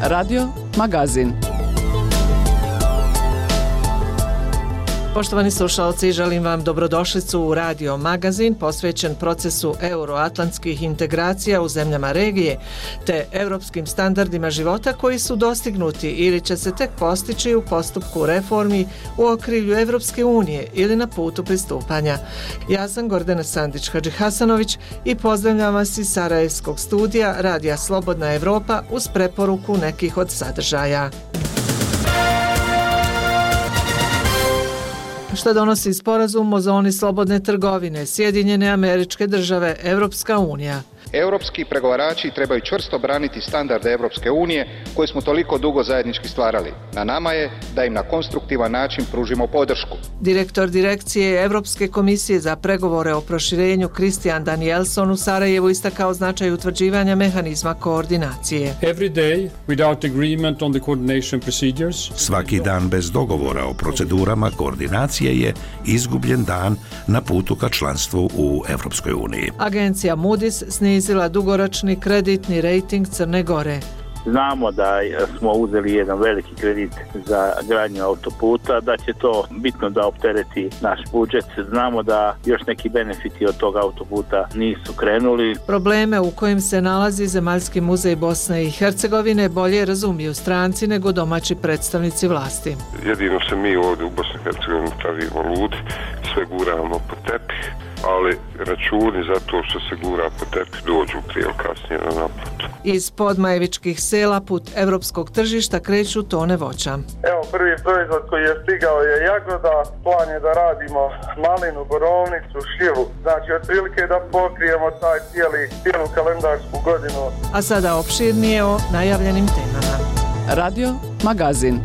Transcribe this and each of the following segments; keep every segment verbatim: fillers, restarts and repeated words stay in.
Radio Magazin. Poštovani slušalci, želim vam dobrodošlicu u Radio Magazin posvećen procesu euroatlantskih integracija u zemljama regije te europskim standardima života koji su dostignuti ili će se tek postići u postupku reformi u okrilju Evropske unije ili na putu pristupanja. Ja sam Gordana Sandić-Hadžihasanović i pozdravljam vas iz Sarajevskog studija Radija Slobodna Evropa uz preporuku nekih od sadržaja. Što donosi sporazum o zoni slobodne trgovine Sjedinjene Američke Države, Evropska unija? Europski pregovarači trebaju čvrsto braniti standarde Europske unije koje smo toliko dugo zajednički stvarali. Na nama je da im na konstruktivan način pružimo podršku. Direktor direkcije Europske komisije za pregovore o proširenju Kristijan Danielson u Sarajevu istakao značaj utvrđivanja mehanizma koordinacije. Svaki dan bez dogovora o procedurama koordinacije je izgubljen dan na putu ka članstvu u Europskoj uniji. Agencija Moody's snizila dugoročni kreditni rejting Crne Gore. Znamo da smo uzeli jedan veliki kredit za gradnju autoputa, da će to bitno da optereti naš budžet. Znamo da još neki benefiti od tog autoputa nisu krenuli. Probleme u kojim se nalazi Zemaljski muzej Bosne i Hercegovine bolje razumiju stranci nego domaći predstavnici vlasti. Jedino se mi ovdje u Bosni i Hercegovini pravimo ludi, sve guramo po tepih, ali računi za to što se gura po tepih dođu prije ili kasnije na naplatu. Iz podmajevičkih sela put evropskog tržišta kreću tone voća. Evo, prvi proizvod koji je stigao je jagoda, plan je da radimo malinu, borovnicu, šivu. Znači, otprilike da pokrijemo taj cijeli, cijelu kalendarsku godinu. A sada opširnije o najavljenim temama. Radio Magazin.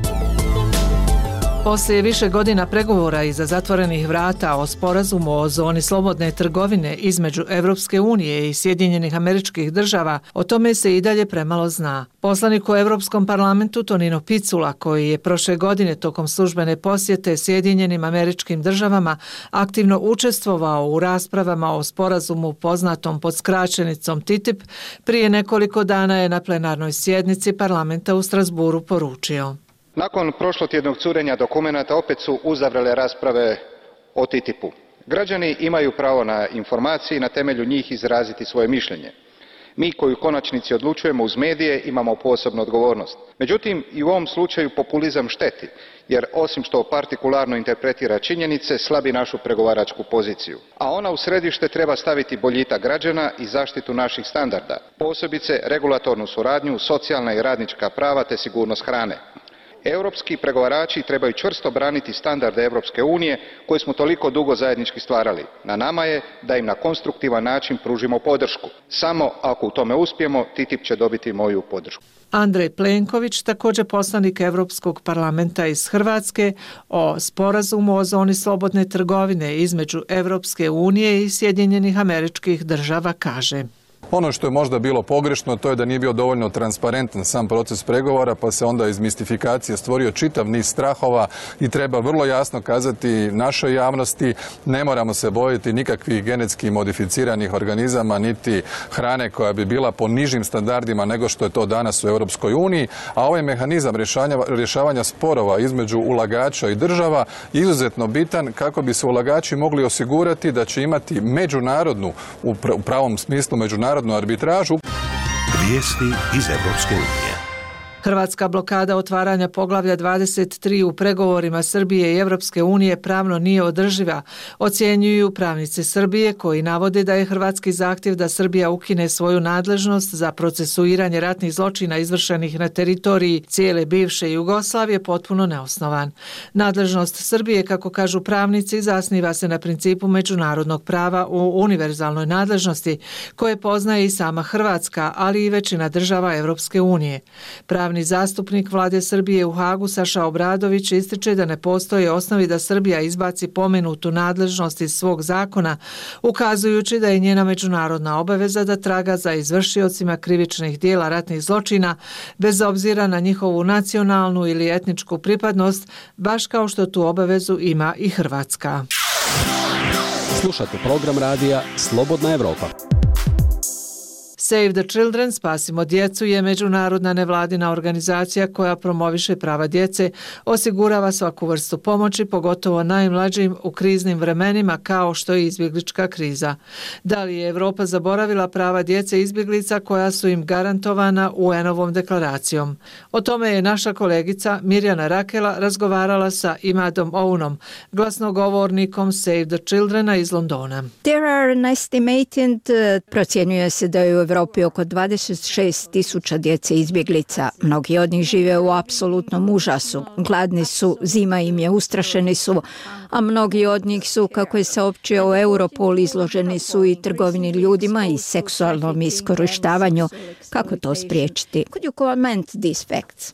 Poslije više godina pregovora iza zatvorenih vrata o sporazumu o zoni slobodne trgovine između Evropske unije i Sjedinjenih Američkih Država, o tome se i dalje premalo zna. Poslanik u Europskom parlamentu Tonino Picula, koji je prošle godine tokom službene posjete Sjedinjenim Američkim Državama aktivno učestvovao u raspravama o sporazumu poznatom pod skraćenicom T T I P, prije nekoliko dana je na plenarnoj sjednici parlamenta u Strasburu poručio: Nakon prošlotjednog curenja dokumenata opet su uzavrele rasprave o T T I P-u. Građani imaju pravo na informacije i na temelju njih izraziti svoje mišljenje. Mi koji u konačnici odlučujemo uz medije imamo posebnu odgovornost. Međutim, i u ovom slučaju populizam šteti, jer osim što partikularno interpretira činjenice, slabi našu pregovaračku poziciju. A ona u središte treba staviti boljitak građana i zaštitu naših standarda, posebice regulatornu suradnju, socijalna i radnička prava te sigurnost hrane. Europski pregovarači trebaju čvrsto braniti standarde Europske unije koje smo toliko dugo zajednički stvarali. Na nama je da im na konstruktivan način pružimo podršku. Samo ako u tome uspijemo, T T I P će dobiti moju podršku. Andrej Plenković, također poslanik Europskog parlamenta iz Hrvatske, o sporazumu o zoni slobodne trgovine između Evropske unije i Sjedinjenih Američkih Država, kaže: Ono što je možda bilo pogrešno, to je da nije bio dovoljno transparentan sam proces pregovora, pa se onda iz mistifikacije stvorio čitav niz strahova i treba vrlo jasno kazati našoj javnosti, ne moramo se bojiti nikakvih genetski modificiranih organizama, niti hrane koja bi bila po nižim standardima nego što je to danas u Europskoj uniji, a ovaj mehanizam rješavanja sporova između ulagača i država je izuzetno bitan kako bi se ulagači mogli osigurati da će imati međunarodnu, u pravom smislu međunarodnu arbitražu. Vijesti iz Evropske unije. Hrvatska blokada otvaranja poglavlja dvadeset tri u pregovorima Srbije i Evropske unije pravno nije održiva, ocjenjuju pravnici Srbije koji navode da je hrvatski zahtjev da Srbija ukine svoju nadležnost za procesuiranje ratnih zločina izvršenih na teritoriji cijele bivše Jugoslavije potpuno neosnovan. Nadležnost Srbije, kako kažu pravnici, zasniva se na principu međunarodnog prava u univerzalnoj nadležnosti koje poznaje i sama Hrvatska, ali i većina država Evropske unije. Pravni zastupnik vlade Srbije u Hagu Saša Obradović ističe da ne postoje osnovi da Srbija izbaci pomenutu nadležnost iz svog zakona, ukazujući da je njena međunarodna obaveza da traga za izvršiocima krivičnih dijela ratnih zločina bez obzira na njihovu nacionalnu ili etničku pripadnost, baš kao što tu obavezu ima i Hrvatska. Slušate program radija Slobodna Evropa. Save the Children, Spasimo djecu, je međunarodna nevladina organizacija koja promoviše prava djece, osigurava svaku vrstu pomoći, pogotovo najmlađim u kriznim vremenima kao što je izbjeglička kriza. Da li je Evropa zaboravila prava djece izbjeglica koja su im garantovana U N-ovom deklaracijom? O tome je naša kolegica Mirjana Rakela razgovarala sa Imadom Ounom, glasnogovornikom Save the Childrena iz Londona. There are an estimated, uh, procjenjuje se da je u Evropi oko dvadeset šest tisuća djece izbjeglica. Mnogi od njih žive u apsolutnom užasu. Gladni su, zima im je, ustrašeni su, a mnogi od njih su, kako je saopćio Europol, izloženi su i trgovini ljudima i seksualnom iskorištavanju. Kako to spriječiti? Could you comment these facts?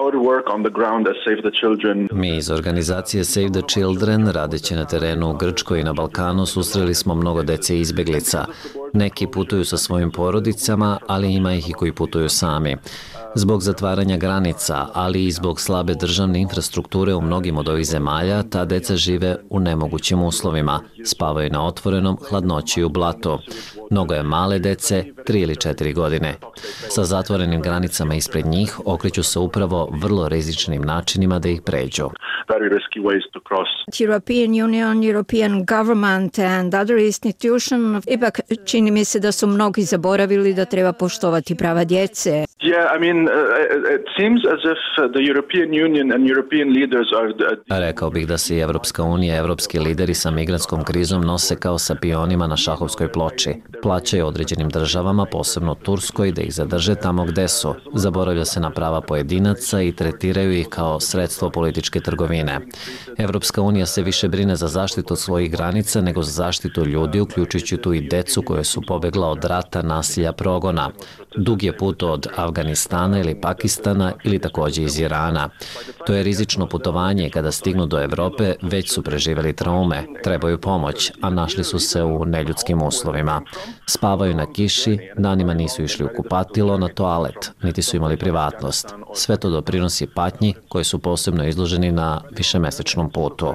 Mi iz organizacije Save the Children, radeći na terenu u Grčkoj i na Balkanu, susreli smo mnogo dece izbjeglica. Neki putuju sa svojim porodicama, ali ima ih i koji putuju sami. Zbog zatvaranja granica, ali i zbog slabe državne infrastrukture u mnogim od ovih zemalja, ta deca žive u nemogućim uslovima. Spavaju na otvorenom, hladnoći i u blatu. Mnogo je male dece, tri ili četiri godine. Sa zatvorenim granicama ispred njih okreću se upravo vrlo rizičnim načinima da ih pređu. European Union, European Government and other institutions, ipak čini mi se da su mnogi zaboravili da treba poštovati prava djece. Yeah, I mean, uh, it seems as if the European Union and European leaders are... Rekao bih da se i Evropska unija i evropski lideri sa migrantskom krizom nose kao sa pionima na šahovskoj ploči. Plaćaju određenim državama, posebno Turskoj, da ih zadrže tamo gde su. Zaboravlja se na prava pojedinaca i tretiraju ih kao sredstvo političke trgovine. Evropska unija se više brine za zaštitu svojih granica nego za zaštitu ljudi, uključujući tu i decu koje su pobegla od rata, nasilja, progona. Dug je put od Afganistana ili Pakistana ili također iz Irana. To je rizično putovanje i kada stignu do Evrope već su preživjeli traume, trebaju pomoć, a našli su se u neljudskim uslovima. Spavaju na kiši, danima nisu išli u kupatilo, na toalet, niti su imali privatnost. Sve to doprinosi patnji koji su posebno izloženi na višemesečnom putu.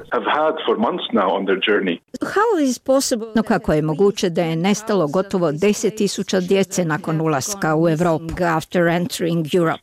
No kako je moguće da je nestalo gotovo deset tisuća djece nakon ulaska u Evropu, after entering Europe?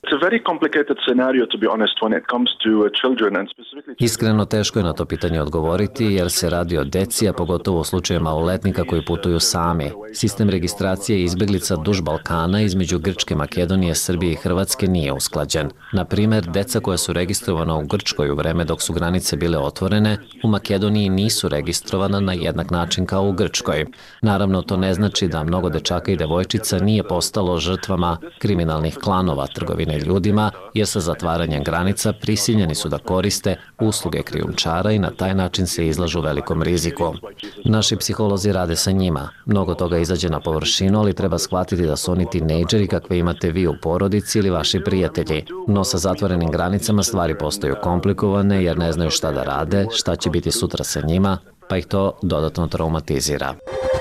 Iskreno teško je na to pitanje odgovoriti jer se radi o deci, a pogotovo u slučaju maloletnika koji putuju sami. Sistem registracije izbjeglica duž Balkana između Grčke, Makedonije, Srbije i Hrvatske nije usklađen. Na primjer, deca koja su registrovana u Grčkoj u vreme dok su granice bile otvorene, u Makedoniji nisu registrovana na jednak način kao u Grčkoj. Naravno, to ne znači da mnogo dečaka i devojčica nije postalo žrtvama kriminalnih klanova trgovine ljudima, jer sa zatvaranjem granica prisiljeni su da koriste usluge krijumčara i na taj način se izlažu velikom riziku. Naši psiholozi rade sa njima. Mnogo toga izađe na površinu, ali treba shvatiti da su oni tinejdžeri kakve imate vi u porodici ili vaši prijatelji. No sa zatvorenim granicama stvari postaju komplikovane jer ne znaju šta da rade, šta će biti sutra sa njima, pa ih to dodatno traumatizira.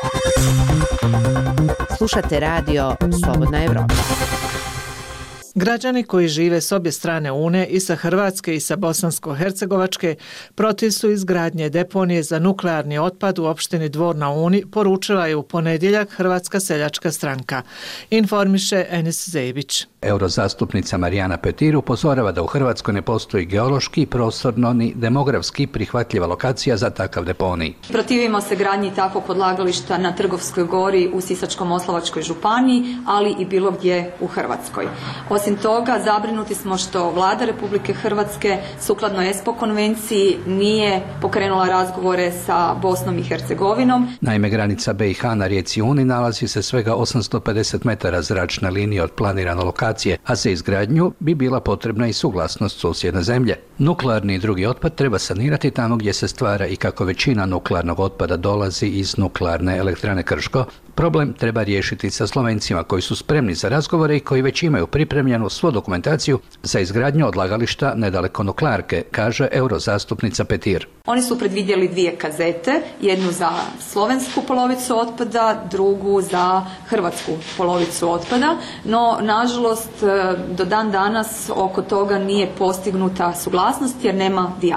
Slušate radio Slobodna Evropa. Građani koji žive s obje strane Une, i sa Hrvatske i sa Bosansko-Hercegovačke, protiv su izgradnje deponije za nuklearni otpad u opštini Dvor na Uni, poručila je u ponedjeljak Hrvatska seljačka stranka. Informiše Enis Zebić. Eurozastupnica Marijana Petir upozorava da u Hrvatskoj ne postoji geološki, prostorno ni demografski prihvatljiva lokacija za takav deponij. Protivimo se gradnji takvog odlagališta na Trgovskoj gori u Sisačko-moslavačkoj županiji, ali i bilo gdje u Hrvatskoj. Osim toga, zabrinuti smo što Vlada Republike Hrvatske sukladno ESPO konvenciji nije pokrenula razgovore sa Bosnom i Hercegovinom. Naime, granica be i ha na rijeci Uni nalazi se svega osamsto pedeset metara zračne linije od planirane lokacije, a za izgradnju bi bila potrebna i suglasnost susjedne zemlje. Nuklearni i drugi otpad treba sanirati tamo gdje se stvara i kako većina nuklearnog otpada dolazi iz nuklearne elektrane Krško, problem treba riješiti sa Slovencima koji su spremni za razgovore i koji već imaju pripremljenu svu dokumentaciju za izgradnju odlagališta nedaleko nuklearke, kaže eurozastupnica Petir. Oni su predvidjeli dvije kazete, jednu za slovensku polovicu otpada, drugu za hrvatsku polovicu otpada, no nažalost do dan danas oko toga nije postignuta suglasnost jer nema dijaloga.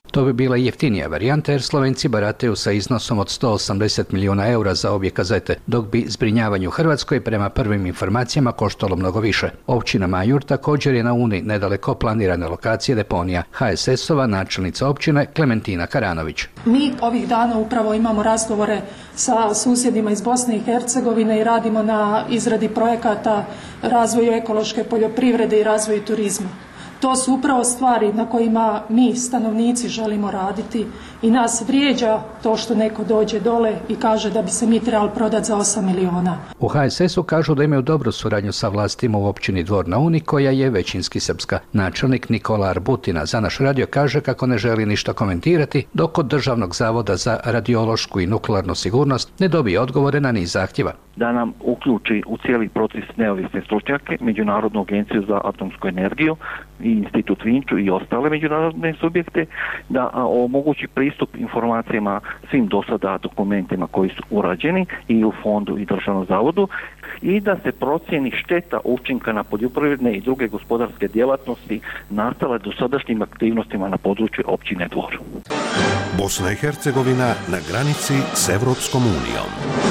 To bi bila jeftinija varijanta jer Slovenci barataju sa iznosom od sto osamdeset milijuna eura za obje kazete, dok bi zbrinjavanje u Hrvatskoj prema prvim informacijama koštalo mnogo više. Općina Majur također je na Uni nedaleko planirane lokacije deponija. ha es es-ova načelnica općine Klementina Karanović. Mi ovih dana upravo imamo razgovore sa susjedima iz Bosne i Hercegovine i radimo na izradi projekata razvoju ekološke poljoprivrede i razvoju turizma. To su upravo stvari na kojima mi, stanovnici, želimo raditi i nas vrijeđa to što neko dođe dole i kaže da bi se mi trebali prodati za osam miliona. U ha es es-u kažu da imaju dobru suradnju sa vlastima u općini Dvor na Uni, koja je većinski srpska. Načelnik Nikola Arbutina za naš radio kaže kako ne želi ništa komentirati, dok od Državnog zavoda za radiološku i nuklearnu sigurnost ne dobije odgovore na niz zahtjeva. Da nam uključi u cijeli proces neovisne stručnjake, Međunarodnu agenciju za atomsku energiju i Institut Vinču i ostale međunarodne subjekte, da omogući pristup informacijama svim dosada dokumentima koji su urađeni i u fondu i Državnom zavodu i da se procijeni šteta učinka na poljoprivredne i druge gospodarske djelatnosti nastale dosadašnjim aktivnostima na području općine Dvor. Bosna i Hercegovina na granici s Evropskom unijom.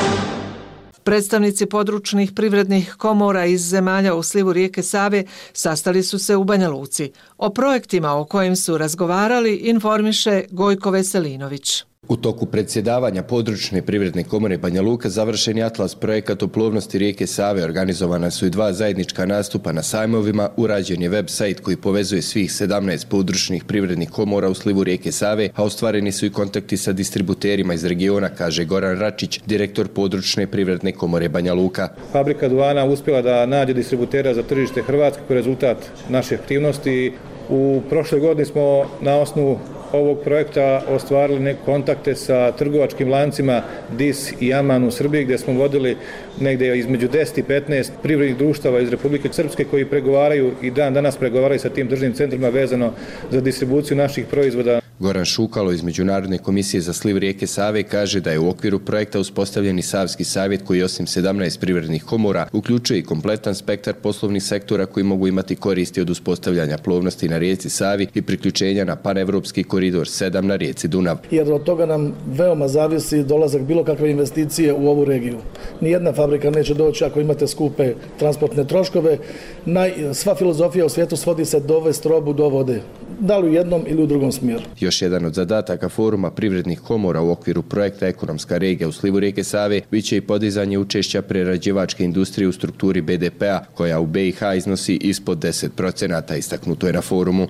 Predstavnici područnih privrednih komora iz zemalja u slivu rijeke Save sastali su se u Banja Luci. O projektima o kojim su razgovarali informiše Gojko Veselinović. U toku predsjedavanja područne privredne komore Banja Luka završen je atlas projekat o plovnosti rijeke Save, organizovana su i dva zajednička nastupa na sajmovima, urađen je web sajt koji povezuje svih sedamnaest područnih privrednih komora u slivu rijeke Save, a ostvareni su i kontakti sa distributerima iz regiona, kaže Goran Račić, direktor područne privredne komore Banja Luka. Fabrika duvana uspjela da nađe distributera za tržište Hrvatske kao rezultat naše aktivnosti. U prošloj godini smo na osnovu ovog projekta ostvarili neke kontakte sa trgovačkim lancima D I S i Aman u Srbiji, gdje smo vodili negdje između deset i petnaest privrednih društava iz Republike Srpske koji pregovaraju i dan danas pregovaraju sa tim državnim centrima vezano za distribuciju naših proizvoda. Goran Šukalo iz Međunarodne komisije za sliv rijeke Save kaže da je u okviru projekta uspostavljeni Savski savjet koji osim sedamnaest privrednih komora uključuje i kompletan spektar poslovnih sektora koji mogu imati koristi od uspostavljanja plovnosti na rijeci Savi i priključenja na panevropski koridor sedam na rijeci Dunav. Jer od toga nam veoma zavisi dolazak bilo kakve investicije u ovu regiju. Nijedna fabrika neće doći ako imate skupe transportne troškove. Naj, sva filozofija u svijetu svodi se dovesti robu do vode. Da li u jednom ili u drugom smjeru. Još jedan od zadataka foruma privrednih komora u okviru projekta Ekonomska regija u slivu rijeke Save biće i podizanje učešća prerađivačke industrije u strukturi be de pea, koja u be i ha iznosi ispod deset procenata, istaknuto je na forumu.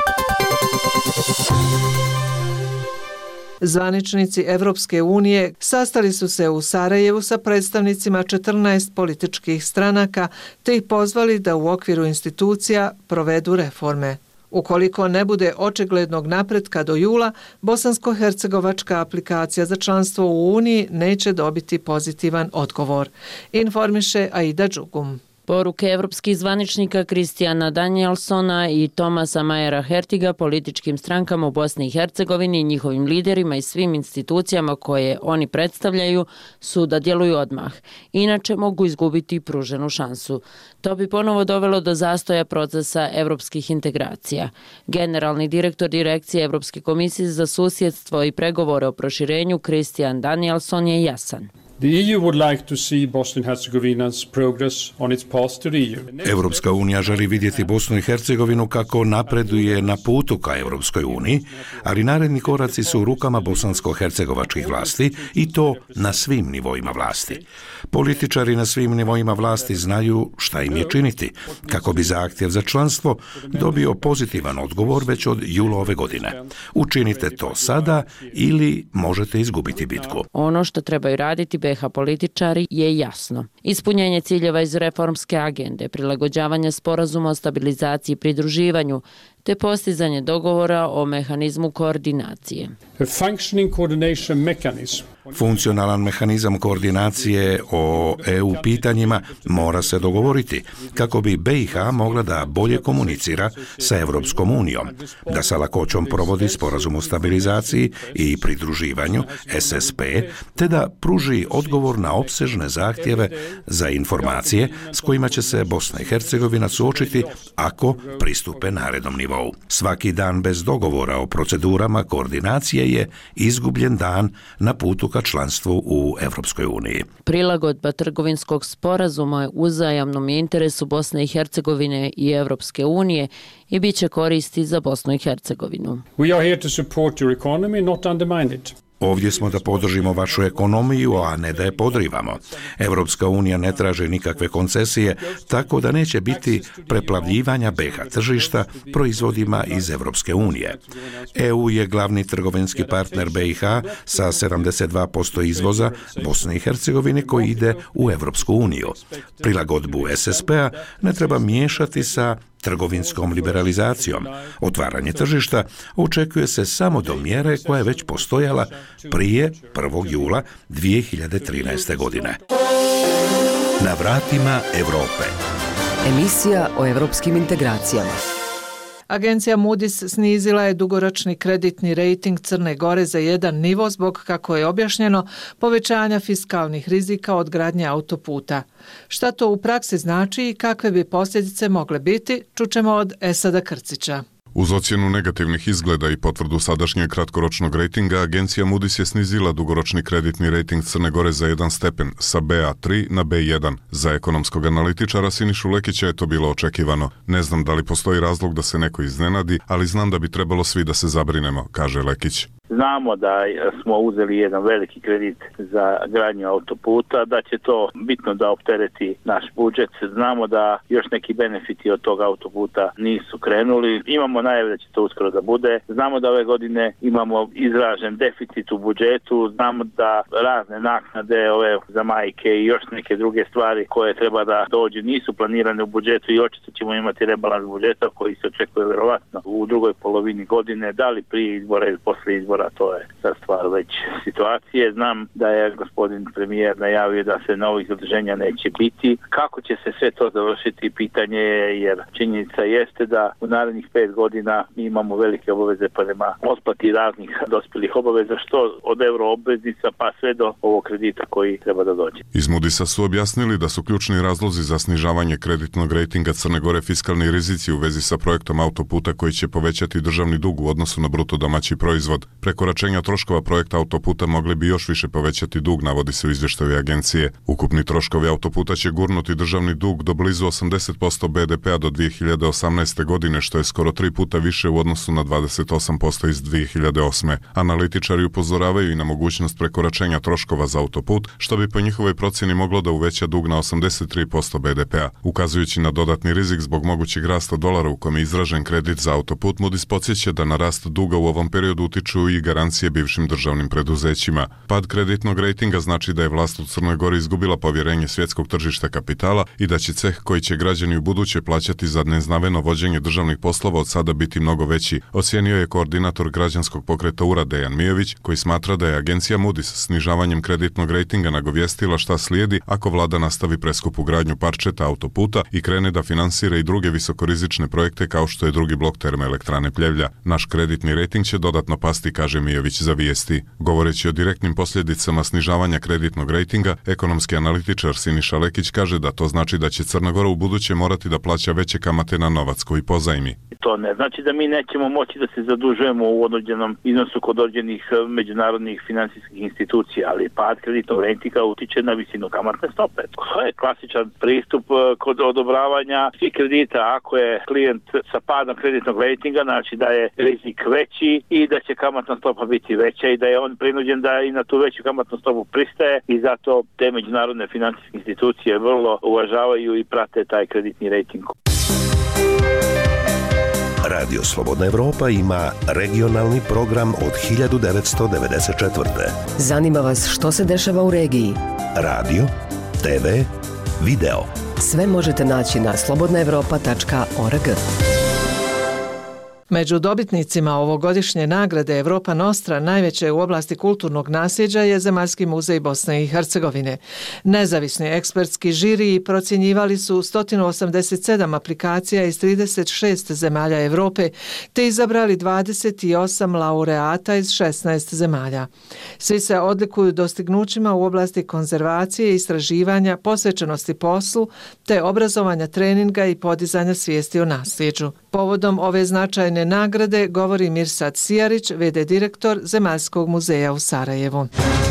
Zvaničnici Evropske unije sastali su se u Sarajevu sa predstavnicima četrnaest političkih stranaka te ih pozvali da u okviru institucija provedu reforme. Ukoliko ne bude očiglednog napretka do jula, bosansko-hercegovačka aplikacija za članstvo u Uniji neće dobiti pozitivan odgovor, informiše Aida Đugum. Poruke evropskih zvaničnika Kristijana Danielsona i Tomasa Majera Hertiga političkim strankama u Bosni i Hercegovini i njihovim liderima i svim institucijama koje oni predstavljaju su da djeluju odmah. Inače mogu izgubiti pruženu šansu. To bi ponovo dovelo do zastoja procesa evropskih integracija. Generalni direktor Direkcije Evropske komisije za susjedstvo i pregovore o proširenju Kristijan Danielson je jasan. The E U would like to see Bosnia and Herzegovina's progress on its path to the E U. Evropska unija želi vidjeti Bosnu i Hercegovinu kako napreduje na putu ka Evropskoj uniji, ali naredni koraci su u rukama bosansko-hercegovačkih vlasti i to na svim nivoima vlasti. Političari na svim nivoima vlasti znaju šta im je činiti, kako bi zahtjev za članstvo dobio pozitivan odgovor već od jula ove godine. Učinite to sada ili možete izgubiti bitku. Ono što trebaju raditi be ha političari je jasno. Ispunjenje ciljeva iz reformske agende, prilagođavanje sporazuma o stabilizaciji i pridruživanju, te postizanje dogovora o mehanizmu koordinacije. A functioning coordination mechanism. Funkcionalan mehanizam koordinacije o E U pitanjima mora se dogovoriti kako bi be i ha mogla da bolje komunicira sa Evropskom unijom, da sa lakoćom provodi sporazum o stabilizaciji i pridruživanju es es pe, te da pruži odgovor na opsežne zahtjeve za informacije s kojima će se Bosna i Hercegovina suočiti ako pristupe narednom nivou. nivou. Svaki dan bez dogovora o procedurama koordinacije je izgubljen dan na putu ka članstvu u Evropskoj uniji. Prilagodba trgovinskog sporazuma uzajamnom interesu Bosne i Hercegovine i Evropske unije i bit će koristi za Bosnu i Hercegovinu. We are here to support your economy, not undermine it. Ovdje smo da podržimo vašu ekonomiju, a ne da je podrivamo. Evropska unija ne traži nikakve koncesije, tako da neće biti preplavljivanja be ha tržišta proizvodima iz Evropske unije. E U je glavni trgovinski partner be i ha sa sedamdeset dva posto izvoza Bosne i Hercegovine koji ide u Evropsku uniju. Prilagodbu es es pe a ne treba miješati sa trgovinskom liberalizacijom. Otvaranje tržišta očekuje se samo do mjere koja je već postojala prije prvog jula dvije hiljade trinaeste. godine. Na vratima Evrope. Emisija o evropskim integracijama. Agencija Moody's snizila je dugoročni kreditni rejting Crne Gore za jedan nivo zbog, kako je objašnjeno, povećanja fiskalnih rizika od gradnje autoputa. Šta to u praksi znači i kakve bi posljedice mogle biti, čućemo od Esada Krcića. Uz ocjenu negativnih izgleda i potvrdu sadašnjeg kratkoročnog rejtinga, agencija Moody's je snizila dugoročni kreditni rejting Crne Gore za jedan stepen, sa be a tri na be jedan. Za ekonomskog analitičara Sinišu Lekića je to bilo očekivano. Ne znam da li postoji razlog da se neko iznenadi, ali znam da bi trebalo svi da se zabrinemo, kaže Lekić. Znamo da smo uzeli jedan veliki kredit za gradnju autoputa, da će to bitno da optereti naš budžet. Znamo da još neki benefiti od tog autoputa nisu krenuli. Imamo najave da će to uskoro da bude. Znamo da ove godine imamo izražen deficit u budžetu. Znamo da razne naknade ove za majke i još neke druge stvari koje treba da dođu nisu planirane u budžetu i očito ćemo imati rebalans budžeta koji se očekuje verovatno u drugoj polovini godine, da li prije izbora ili posle izbora. To je sad stvar već situacije. Znam da je gospodin premijer najavio da se novih zaduženja neće biti. Kako će se sve to završiti, pitanje je, jer činjenica jeste da u narednih pet godina mi imamo velike obaveze prema otplati raznih dospjelih obaveza, što od euro obveznica pa sve do ovog kredita koji treba da dođe. Iz Moody'sa su objasnili da su ključni razlozi za snižavanje kreditnog rejtinga Crne Gore fiskalni rizici u vezi sa projektom autoputa koji će povećati državni dug u odnosu na bruto domaći proizvod. Prekoračenja troškova projekta autoputa mogli bi još više povećati dug, navodi se u izvještaju agencije. Ukupni troškovi autoputa će gurnuti državni dug do blizu osamdeset posto be de pe a do dvije hiljade osamnaeste. godine, što je skoro tri puta više u odnosu na dvadeset osam posto iz dvije hiljade osme. Analitičari upozoravaju i na mogućnost prekoračenja troškova za autoput, što bi po njihovoj procjeni moglo da uveća dug na osamdeset tri posto be de pe a. Ukazujući na dodatni rizik zbog mogućeg rasta dolara u kojem je izražen kredit za autoput, Moody's podsjeća da na rast duga u ovom periodu utiču i garancije bivšim državnim preduzećima. Pad kreditnog rejtinga znači da je vlast u Crnoj Gori izgubila povjerenje svjetskog tržišta kapitala i da će ceh koji će građani u buduće plaćati za neznaveno vođenje državnih poslova od sada biti mnogo veći, ocijenio je koordinator građanskog pokreta U R A Dejan Mijović, koji smatra da je agencija Moody's snižavanjem kreditnog rejtinga nagovijestila šta slijedi ako vlada nastavi preskupu gradnju parčeta autoputa i krene da finansira i druge visokorizične projekte kao što je drugi blok termoelektrane Pljevlja. Naš kreditni rejting će dodatno pasti, kaže Mijović za Vijesti. Govoreći o direktnim posljedicama snižavanja kreditnog rejtinga, ekonomski analitičar Siniša Lekić kaže da to znači da će Crna Gora u buduće morati da plaća veće kamate na novac koji pozajmi. To ne znači da mi nećemo moći da se zadužujemo u određenom iznosu kod određenih međunarodnih finansijskih institucija, ali pad kreditnog rejtinga utiče na visinu kamatne stope. To je klasičan pristup kod odobravanja svih kredita. Ako je klijent sa padom kreditnog rejtinga, znači da je rizik veći i da će kamatna stopa biti veća i da je on prinuđen da i na tu veću kamatnu stopu pristaje, i zato te međunarodne finansijske institucije vrlo uvažavaju i prate taj kreditni rejting. Radio Slobodna Evropa ima regionalni program od hiljadu devetsto devedeset četvrte. Zanima vas što se dešava u regiji? Radio, te ve, video. Sve možete naći na slobodna evropa tačka org. Među dobitnicima ovogodišnje nagrade Europa Nostra, najveće u oblasti kulturnog nasljeđa, je Zemaljski muzej Bosne i Hercegovine. Nezavisni ekspertski žiriji procjenjivali su sto osamdeset sedam aplikacija iz trideset šest zemalja Europe, te izabrali dvadeset osam laureata iz šesnaest zemalja. Svi se odlikuju dostignućima u oblasti konzervacije, istraživanja, posvećenosti poslu, te obrazovanja, treninga i podizanja svijesti o nasljeđu. Povodom ove značajne nagrade govori Mirsad Sijarić, ve de direktor Zemaljskog muzeja u Sarajevu.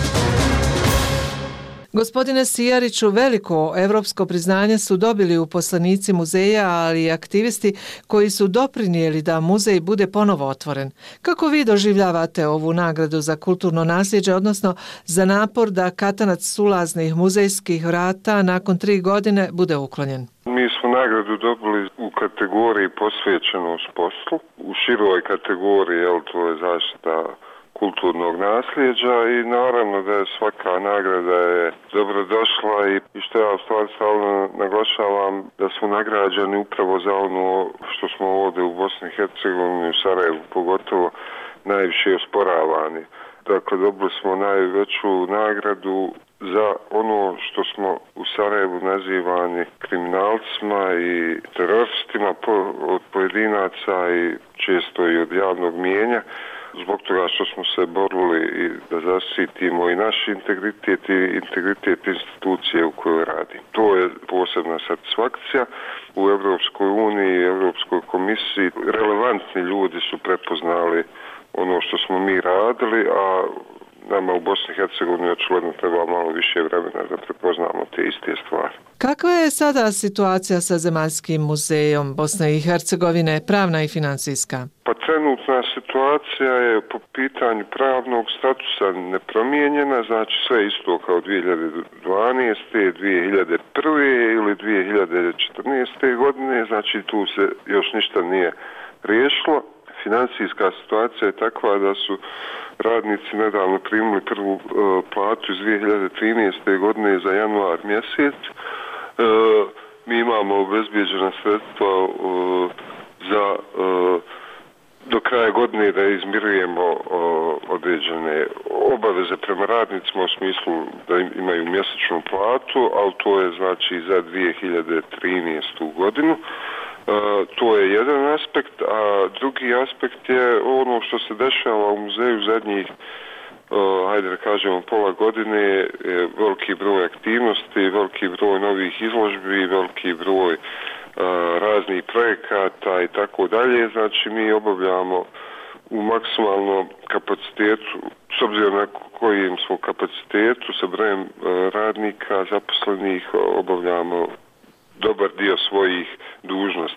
Gospodine Sijariću, veliko evropsko priznanje su dobili uposlenici muzeja, ali i aktivisti koji su doprinijeli da muzej bude ponovo otvoren. Kako vi doživljavate ovu nagradu za kulturno nasljeđe, odnosno za napor da katanac sulaznih muzejskih vrata nakon tri godine bude uklonjen? Mi smo nagradu dobili u kategoriji posvećenost poslu, u široj kategoriji, jel, to je zaštita kulturnog nasljeđa i naravno da je svaka nagrada je dobrodošla i što ja u stvari stalno naglašavam da smo nagrađeni upravo za ono što smo ovdje u Bosni i Hercegovini, u Sarajevu pogotovo, najviše osporavani. Dakle, dobili smo najveću nagradu za ono što smo u Sarajevu nazivani kriminalcima i teroristima od pojedinaca i često i od javnog mijenja, zbog toga što smo se borili i da zaštitimo i naš integritet i integritet institucije u kojoj radi. To je posebna satisfakcija. U Europskoj uniji i Europskoj komisiji relevantni ljudi su prepoznali ono što smo mi radili, a nama u Bosni i Hercegovini očigledno treba malo više vremena da prepoznamo te iste stvari. Kakva je sada situacija sa Zemaljskim muzejom Bosne i Hercegovine, pravna i financijska? Pa trenutna situacija je po pitanju pravnog statusa nepromijenjena, znači sve isto kao dvije hiljade dvanaeste, dvije hiljade prve ili dvije hiljade četrnaeste godine, znači tu se još ništa nije riješilo. Financijska situacija je takva da su radnici nedavno primili prvu uh, platu iz dvije hiljade trinaeste. godine za januar mjesec. Uh, mi imamo obezbijeđena sredstva uh, za uh, do kraja godine da izmirujemo uh, određene obaveze prema radnicima u smislu da imaju mjesečnu platu, ali to je znači za dvije hiljade trinaestu. godinu. Uh, to je jedan aspekt, a drugi aspekt je ono što se dešava u muzeju zadnjih, uh, hajde da kažemo, pola godine, je veliki broj aktivnosti, veliki broj novih izložbi, veliki broj uh, raznih projekata i tako dalje. Znači mi obavljamo u maksimalnom kapacitetu, s obzirom na kojim smo kapacitetu, sa brojem uh, radnika, zaposlenih, obavljamo dobar dio svojih dužnosti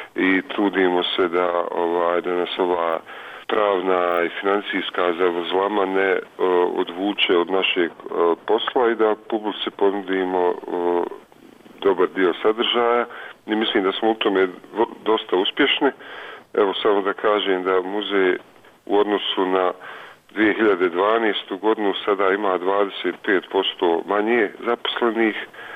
i trudimo se da, ovaj, da nas ova pravna i financijska zavrzlama ne uh, odvuče od našeg uh, posla i da publici ponudimo uh, dobar dio sadržaja i mislim da smo u tome dosta uspješni. Evo samo da kažem da muzej u odnosu na dvije hiljade dvanaestu. godinu sada ima dvadeset pet posto manje zaposlenih,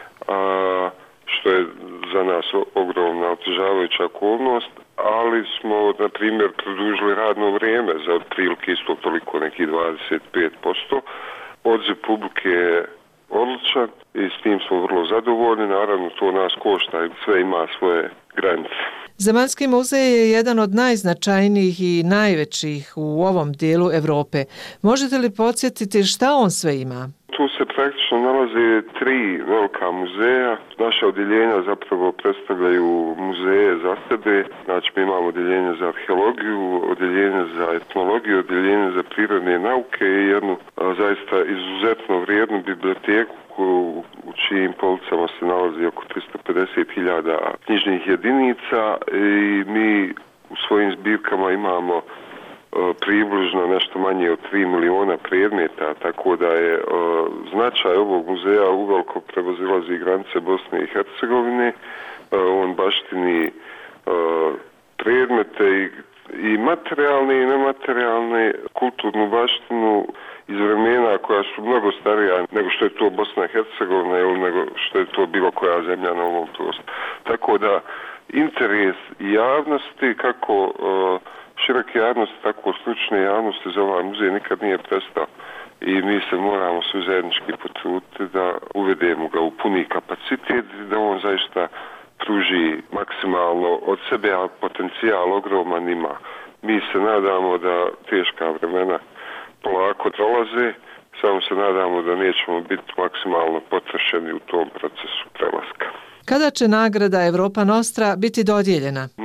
a što je za nas ogromna otežavajuća okolnost, ali smo, na primjer, produžili radno vrijeme za otprilike isto toliko, neki dvadeset pet posto. Odziv publike je odličan i s tim smo vrlo zadovoljni. Naravno, to nas košta i sve ima svoje granice. Zemaljski muzej je jedan od najznačajnijih i najvećih u ovom dijelu Europe. Možete li podsjetiti šta on sve ima? Tu se praktično nalaze tri velika muzeja. Naša odjeljenja zapravo predstavljaju muzeje za sebe. Znači mi imamo odjeljenje za arheologiju, odjeljenje za etnologiju, odjeljenje za prirodne nauke i jednu a, zaista izuzetno vrijednu biblioteku u, u čijim policama se nalazi oko tristo pedeset hiljada knjižnih jedinica i mi u svojim zbirkama imamo približno nešto manje od tri miliona predmeta, tako da je uh, značaj ovog muzeja uveliko prevazilazi granice Bosne i Hercegovine. Uh, on baštini uh, predmete i, i materijalne i nematerijalne, kulturnu baštinu iz vremena koja su mnogo starija nego što je to Bosna i Hercegovina ili nego što je to bilo koja zemlja na ovom prostoru. Tako da interes javnosti kako uh, široke javnosti, tako stručne javnosti za ovaj muzej nikad nije prestao i mi se moramo svi zajednički potruditi da uvedemo ga u puni kapacitet i da on zaista pruži maksimalno od sebe, a potencijal ogroman ima. Mi se nadamo da teška vremena polako dolaze, samo se nadamo da nećemo biti maksimalno potrošeni u tom procesu prelaska. Kada će nagrada Europa Nostra biti dodijeljena? Nagrada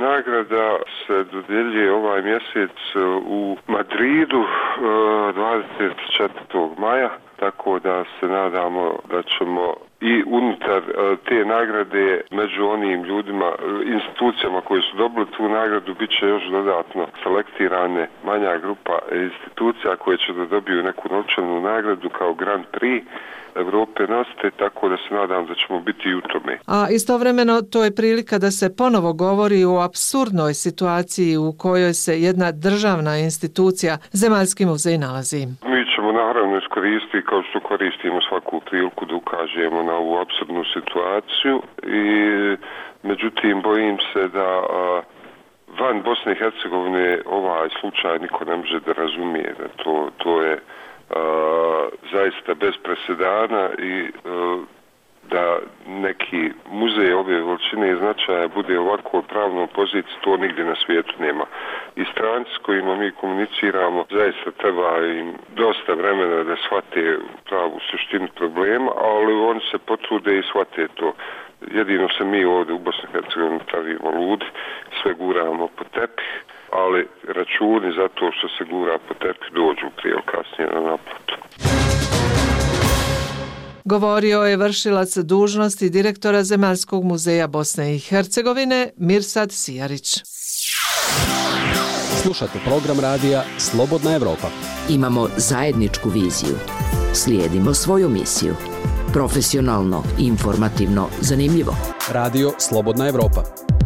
da se dodjeljuje ovaj mjesec u Madridu dvadeset četvrtog maja, tako da se nadamo da ćemo i unutar te nagrade među onim ljudima, institucijama koji su dobili tu nagradu, bit će još dodatno selektirane manja grupa institucija koje će da dobiju neku novčanu nagradu kao Grand Prix Evrope Noste, tako da se nadam da ćemo biti i u tome. A istovremeno to je prilika da se ponovo govori o apsurdnoj situaciji u kojoj se jedna državna institucija, Zemaljski muzej, nalazi. Mi ćemo naravno iskoristiti, kao što koristimo svaku priliku, da ukažemo na ovu apsurdnu situaciju i međutim bojim se da a, van Bosne i Hercegovine ovaj slučaj niko ne može da razumije, da to, to je Uh, zaista bez presedana i uh, da neki muzej ove veličine i značaja bude ovako u pravnom poziciji, to nigdje na svijetu nema. I stranci s kojima mi komuniciramo zaista treba im dosta vremena da shvate pravu suštinu problema, ali oni se potrude i shvate to. Jedino se mi ovdje u Bosni i Hercegovini pravimo ludi, sve guramo po tepih, ali računi za to što se gura po tepih dođu prije ili kasnije na naplatu. Govorio je vršilac dužnosti direktora Zemaljskog muzeja Bosne i Hercegovine Mirsad Sijarić. Slušate program radija Slobodna Evropa. Imamo zajedničku viziju. Slijedimo svoju misiju. Profesionalno, informativno, zanimljivo. Radio Slobodna Evropa.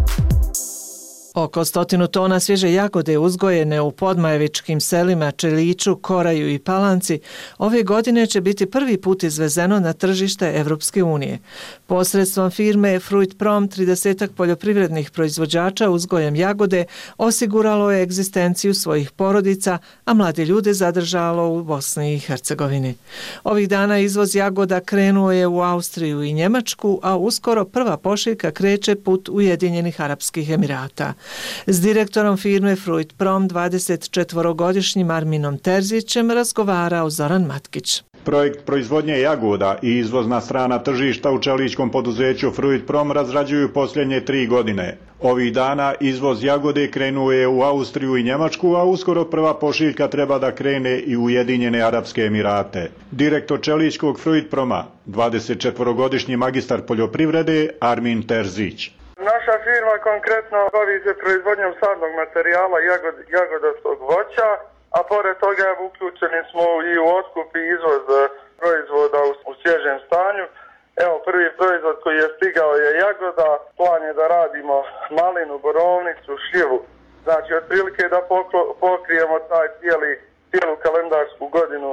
Oko stotinu tona svježe jagode uzgojene u podmajevičkim selima Čeliću, Koraju i Palanci ove godine će biti prvi put izvezeno na tržište Evropske unije. Posredstvom firme Fruitprom tridesetak poljoprivrednih proizvođača uzgojem jagode osiguralo je egzistenciju svojih porodica, a mlade ljude zadržalo u Bosni i Hercegovini. Ovih dana izvoz jagoda krenuo je u Austriju i Njemačku, a uskoro prva pošiljka kreće put Ujedinjenih Arapskih Emirata. S direktorom firme Fruitprom dvadesetčetvorogodišnjim Arminom Terzićem razgovarao Zoran Matkić. Projekt proizvodnje jagoda i izvozna strana tržišta u čelićkom poduzeću Fruitprom razrađuju posljednje tri godine. Ovih dana izvoz jagode krenuo je u Austriju i Njemačku, a uskoro prva pošiljka treba da krene i u Ujedinjene Arapske Emirate. Direktor čelićkog Fruitproma, dvadesetčetvorogodišnji magistar poljoprivrede Armin Terzić. Naša firma konkretno bavi se proizvodnjom sadnog materijala jagod, jagodastog voća, a pored toga uključeni smo i u otkup i izvoz proizvoda u, u svježem stanju. Evo, prvi proizvod koji je stigao je jagoda, plan je da radimo malinu, borovnicu, šljivu. Znači, otprilike da poklo, pokrijemo taj cijeli, cijelu kalendarsku godinu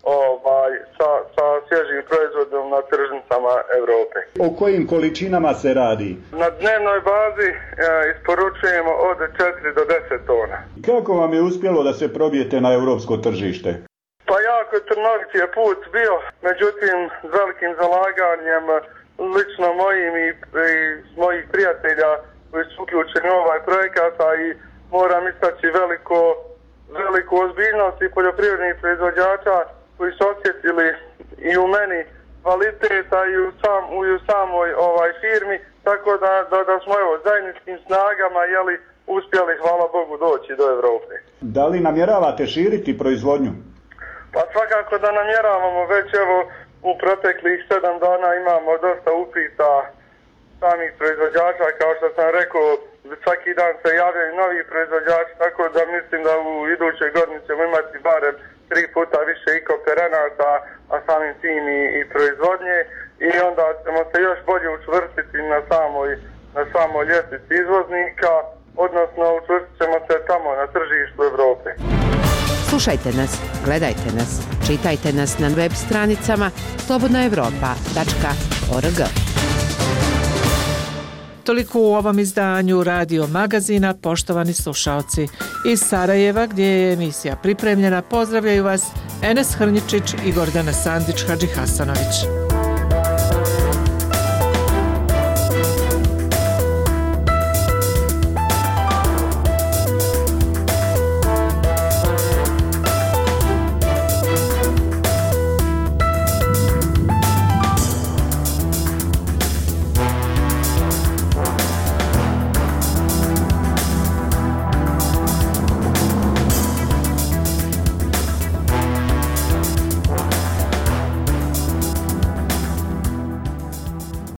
ovaj, sa, sa svježim proizvodom na tržnicama Evrope. O kojim količinama se radi? Na dnevnoj bazi e, isporučujemo od četiri do deset tona. Kako vam je uspjelo da se probijete na europsko tržište? Pa jako trnovit je put bio, međutim s velikim zalaganjem lično mojim i, i mojih prijatelja koji su uključeni u ovaj projekat, a i moram istaći veliko, veliku ozbiljnost i poljoprivrednih proizvođača koji su osjetili i u meni kvaliteta i u, sam, i u samoj ovaj firmi, tako da, da, da smo evo, zajedničkim snagama jeli, uspjeli, hvala Bogu, doći do Evrope. Da li namjeravate širiti proizvodnju? Pa svakako da namjeravamo, već evo u proteklih sedam dana imamo dosta upita samih proizvođača, kao što sam rekao, svaki dan se javljaju novi proizvođači, tako da mislim da u idućoj godini ćemo imati barem tri puta više i kooperanata, a samim tim i, i proizvodnje, i onda ćemo se još bolje učvrstiti na samoj, na samoj ljestvici izvoznika, odnosno učvrstit ćemo se tamo na tržištu Evrope. Slušajte nas, gledajte nas, čitajte nas na web stranicama slobodna evropa tačka org. Toliko u ovom izdanju Radio Magazina, poštovani slušaoci. Iz Sarajeva, gdje je emisija pripremljena, pozdravljaju vas Enes Hrnjičić i Gordana Sandić Hadžihasanović.